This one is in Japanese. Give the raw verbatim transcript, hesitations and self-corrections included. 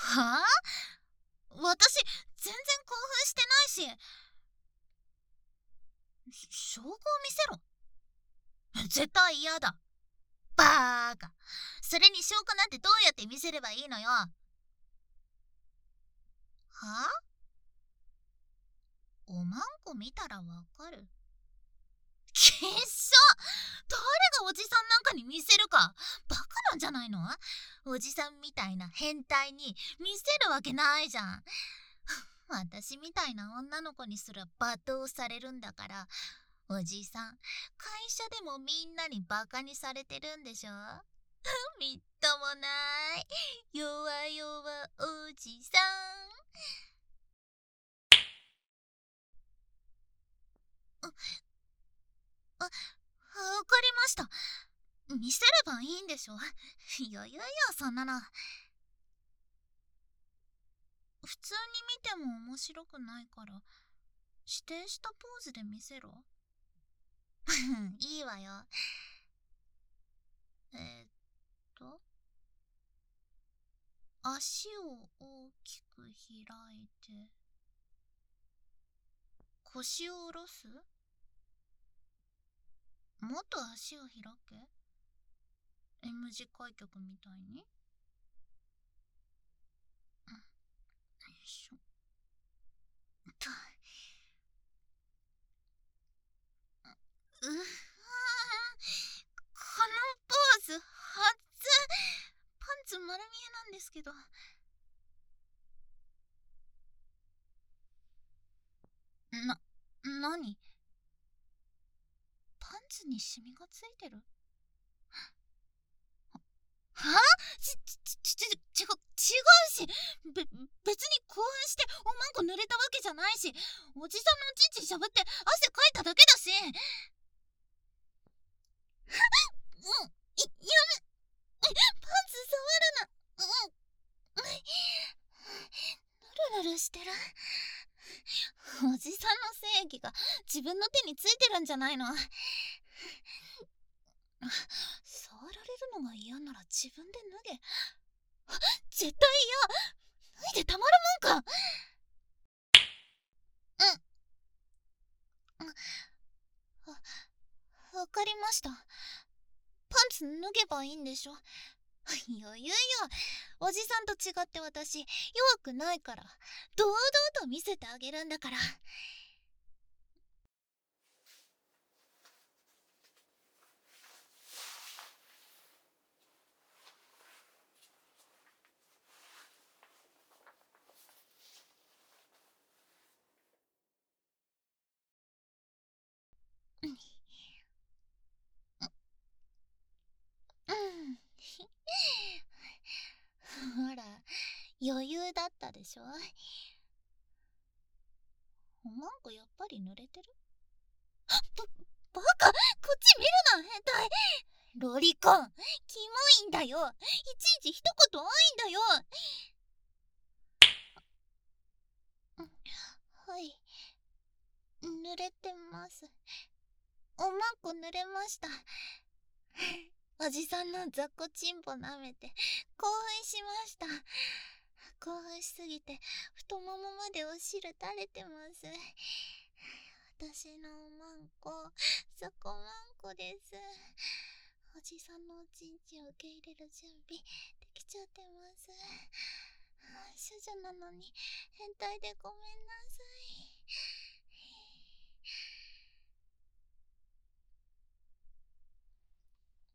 はあ？私、全然興奮してないし。証拠を見せろ。絶対嫌だ。バーカ。それに証拠なんてどうやって見せればいいのよ。はあ？おまんこ見たらわかる。きっしょ。誰がおじさんなんかに見せるか。バカなんじゃないの？おじさんみたいな変態に見せるわけないじゃん。私みたいな女の子にすら罵倒されるんだから。おじさん、会社でもみんなにバカにされてるんでしょ。みっともない。弱々おじさん。あ、あ、わかりました。見せればいいんでしょ。余裕よ、そんなの。普通に見ても面白くないから指定したポーズで見せろ。いいわよ。えー、っと足を大きく開いて腰を下ろす。もっと足を開け。 M 字開脚みたいに。よいしょと。うわ、このポーズ初。パンツ丸見えなんですけど。な、なに？パンツにシミがついてる？はあ？ち、ち、ち、ち、ち、違うし、べ、別に興奮しておまんこ濡れたわけじゃないし、おじさんのおちんちんしゃぶって汗かいただけだし。うん、い、やめ、パンツ触るな。うん、ぬるぬるしてる。おじさんの正義が自分の手についてるんじゃないの？触られるのが嫌なら自分で脱げ。絶対嫌。脱いでたまるもんか。うん。わ、わかりました。パンツ脱げばいいんでしょ。余裕よ。おじさんと違って私弱くないから、堂々と見せてあげるんだから。うんほら、余裕だったでしょ。おまんこやっぱり濡れてる？ば、バカ！こっち見るな、変態！ロリコン、キモいんだよ。いちいち一言多いんだよ。はい、濡れてます。おまんこ濡れました。おじさんの雑魚チンポ舐めて興奮しました。興奮しすぎて太ももまでお汁垂れてます。私のおまんこ、そこまんこです。おじさんのおちんちんを受け入れる準備できちゃってます。処女なのに変態でごめんなさい。